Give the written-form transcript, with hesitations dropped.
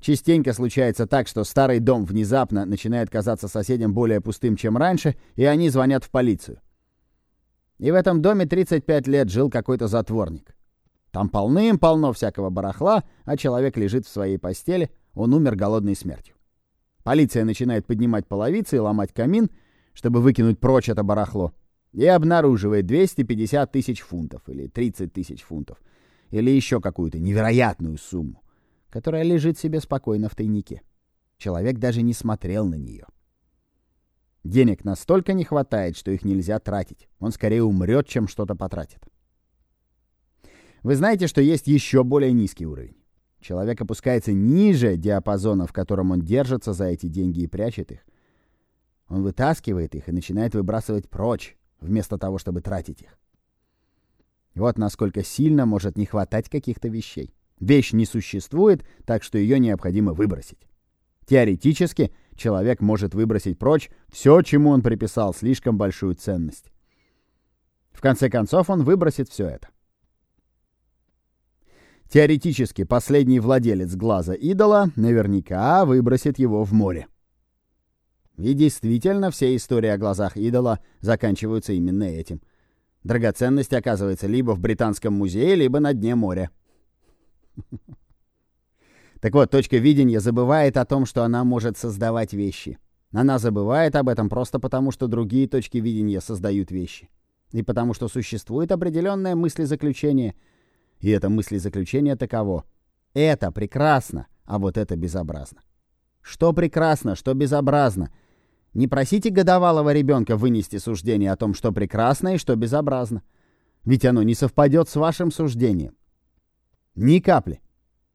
Частенько случается так, что старый дом внезапно начинает казаться соседям более пустым, чем раньше, и они звонят в полицию. И в этом доме 35 лет жил какой-то затворник. Там полным-полно всякого барахла, а человек лежит в своей постели, он умер голодной смертью. Полиция начинает поднимать половицы и ломать камин, чтобы выкинуть прочь это барахло, и обнаруживает 250 тысяч фунтов, или 30 тысяч фунтов, или еще какую-то невероятную сумму, которая лежит себе спокойно в тайнике. Человек даже не смотрел на нее. Денег настолько не хватает, что их нельзя тратить. Он скорее умрет, чем что-то потратит. Вы знаете, что есть еще более низкий уровень. Человек опускается ниже диапазона, в котором он держится за эти деньги и прячет их. Он вытаскивает их и начинает выбрасывать прочь, вместо того, чтобы тратить их. Вот насколько сильно может не хватать каких-то вещей. Вещь не существует, так что ее необходимо выбросить. Теоретически, человек может выбросить прочь все, чему он приписал слишком большую ценность. В конце концов, он выбросит все это. Теоретически, последний владелец глаза идола наверняка выбросит его в море. И действительно, все истории о глазах идола заканчиваются именно этим. Драгоценность оказывается либо в Британском музее, либо на дне моря. Так вот, точка видения забывает о том, что она может создавать вещи. Она забывает об этом просто потому, что другие точки видения создают вещи. И потому, что существует определенное мыслезаключение. И это мыслезаключение таково: это прекрасно, а вот это безобразно. Что прекрасно, что безобразно. Не просите годовалого ребенка вынести суждение о том, что прекрасно и что безобразно. Ведь оно не совпадет с вашим суждением. Ни капли.